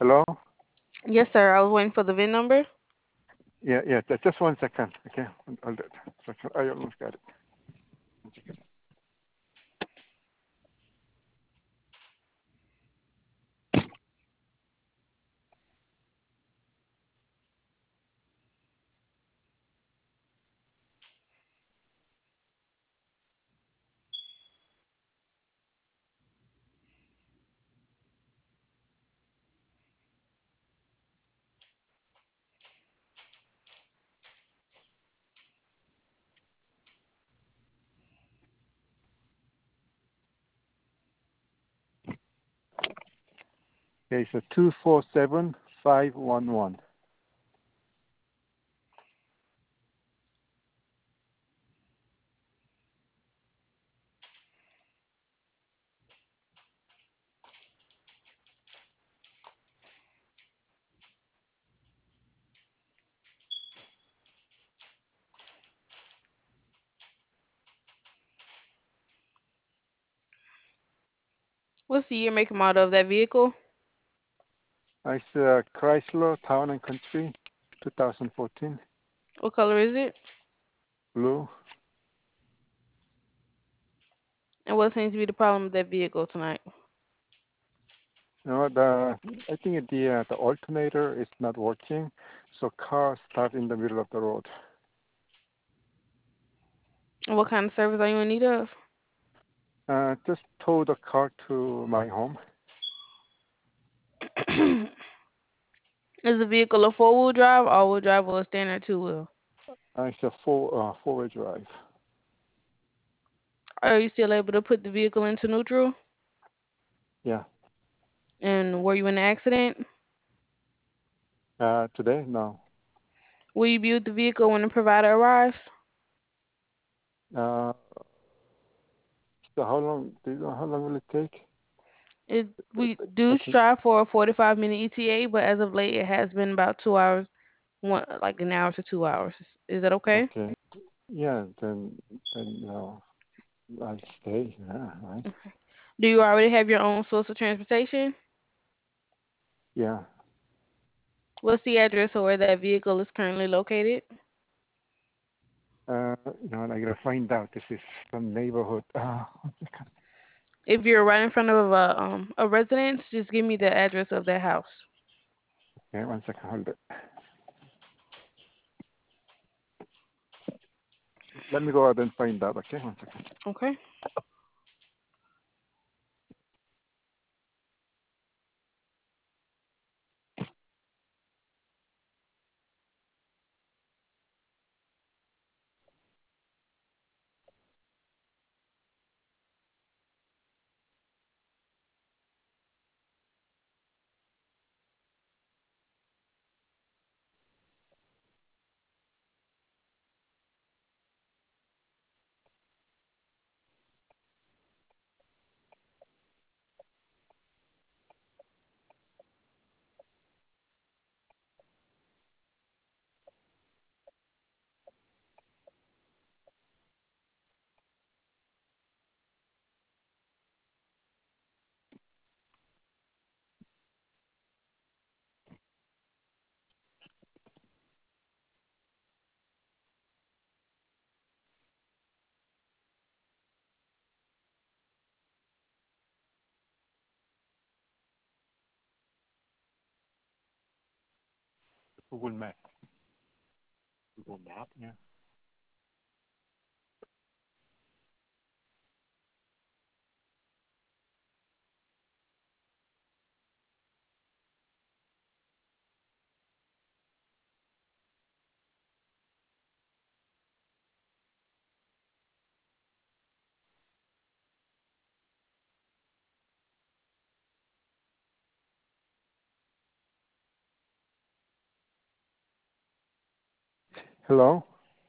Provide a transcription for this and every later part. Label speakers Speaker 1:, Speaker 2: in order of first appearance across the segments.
Speaker 1: Hello?
Speaker 2: Yes, sir. I was waiting for the VIN number.
Speaker 1: Yeah. Just 1 second. Okay. Hold it. I almost got it. 1 second. Okay, so 247511.
Speaker 2: What's the year, make, and model of that vehicle?
Speaker 1: It's Chrysler Town and Country 2014.
Speaker 2: What color is it?
Speaker 1: Blue.
Speaker 2: And what seems to be the problem with that vehicle tonight?
Speaker 1: No, I think the alternator is not working, so car start in the middle of the road.
Speaker 2: And what kind of service are you in need of?
Speaker 1: Just tow the car to my home.
Speaker 2: Is the vehicle a four-wheel drive, all-wheel drive, or a standard two-wheel?
Speaker 1: It's a four-way drive.
Speaker 2: Are you still able to put the vehicle into neutral?
Speaker 1: Yeah.
Speaker 2: And were you in an accident?
Speaker 1: Today? No.
Speaker 2: Will you be with the vehicle when the provider arrives?
Speaker 1: Uh, so how long? Do you know how long will it take?
Speaker 2: We do
Speaker 1: Okay.
Speaker 2: strive for a 45-minute ETA, but as of late, it has been about 2 hours, like an hour to 2 hours. Is that okay?
Speaker 1: Okay. Yeah. Then I'll stay. Yeah. Right.
Speaker 2: Do you already have your own source of transportation?
Speaker 1: Yeah.
Speaker 2: What's the address of where that vehicle is currently located?
Speaker 1: I gotta find out. This is some neighborhood. 1 second.
Speaker 2: If you're right in front of a residence, just give me the address of that house.
Speaker 1: Okay, 1 second. Hold it. Let me go out and find out. Okay, 1 second.
Speaker 2: Okay.
Speaker 1: Google Map. Google Map. Yeah. Hello.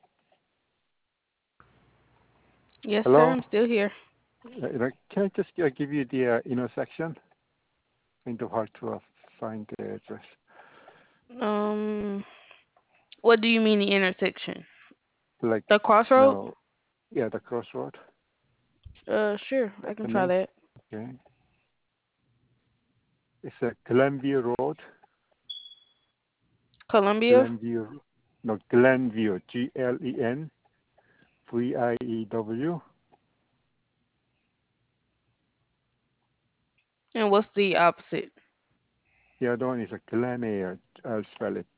Speaker 2: Yes, sir.
Speaker 1: Hello.
Speaker 2: I'm still here.
Speaker 1: Can I just give you the intersection? Kind of hard to find the address.
Speaker 2: Um, what do you mean the intersection?
Speaker 1: Like,
Speaker 2: The crossroad?
Speaker 1: no. Yeah, the crossroad.
Speaker 2: Sure. I
Speaker 1: That's
Speaker 2: can
Speaker 1: the
Speaker 2: try
Speaker 1: name.
Speaker 2: that.
Speaker 1: Okay. It's a Glenview Road.
Speaker 2: Columbia.
Speaker 1: Glenview, no, Glenview, Glenview.
Speaker 2: And what's the opposite?
Speaker 1: The other one is a Glenair. I'll spell it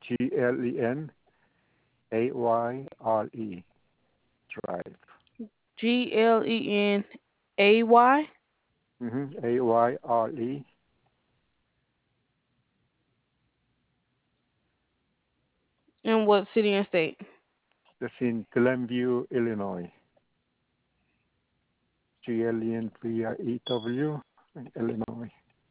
Speaker 1: Glenaire Drive.
Speaker 2: GLENAY.
Speaker 1: Ayre.
Speaker 2: And what city and state?
Speaker 1: That's in Glenview, Illinois. Glenview, Illinois.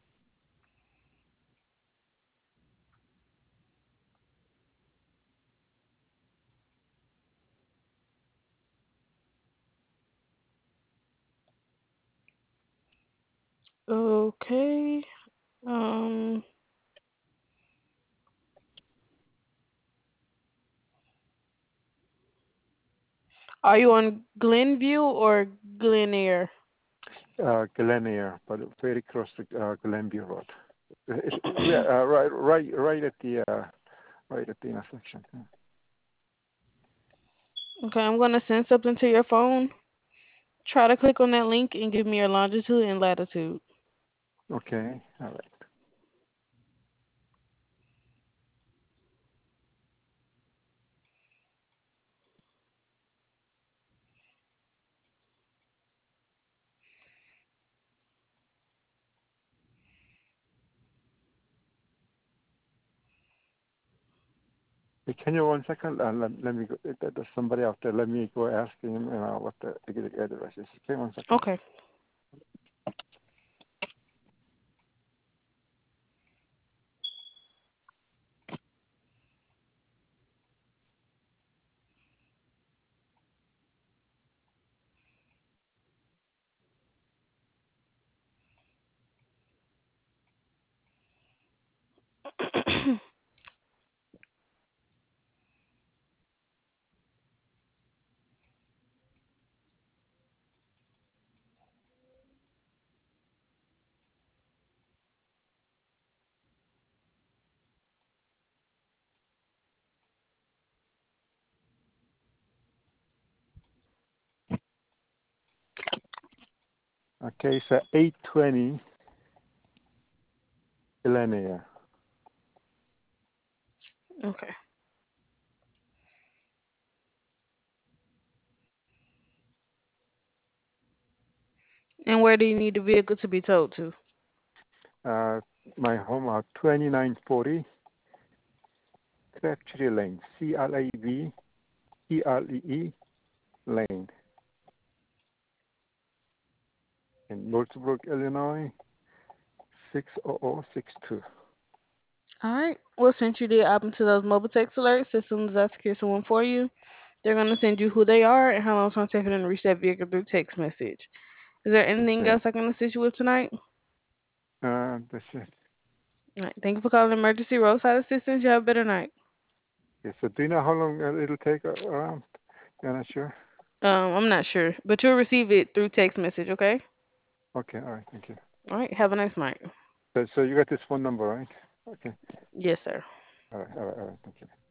Speaker 2: Okay. Um, are you on Glenview or Glenair?
Speaker 1: Glenair, but very close to Glenview Road. Yeah, right at the intersection.
Speaker 2: Okay, I'm gonna send something to your phone. Try to click on that link and give me your longitude and latitude.
Speaker 1: Okay, all right. Hey, can you 1 second? Let me go. There's somebody out there. Let me go ask him what the address is. Okay, 1 second.
Speaker 2: Okay.
Speaker 1: Okay, so 820 Glenair.
Speaker 2: Okay. And where do you need the vehicle to be towed to?
Speaker 1: Uh, my home 2940 Crabtree Lane, CLAVTREE Lane in Northbrook, Illinois, 60062.
Speaker 2: All right. We'll send you the app into those mobile text alerts as soon as I secure someone for you. They're gonna send you who they are and how long it's gonna take for them to reach that vehicle through text message. Is there anything
Speaker 1: Okay.
Speaker 2: else I can assist you with tonight?
Speaker 1: That's it.
Speaker 2: All right. Thank you for calling Emergency Roadside Assistance. You have a better night.
Speaker 1: Okay, so do you know how long it'll take around? You're not sure?
Speaker 2: I'm not sure, but you'll receive it through text message. Okay.
Speaker 1: Okay, all right, thank you.
Speaker 2: All right. Have a nice night.
Speaker 1: So you got this phone number, right? Okay,
Speaker 2: Yes, sir.
Speaker 1: all right, thank you.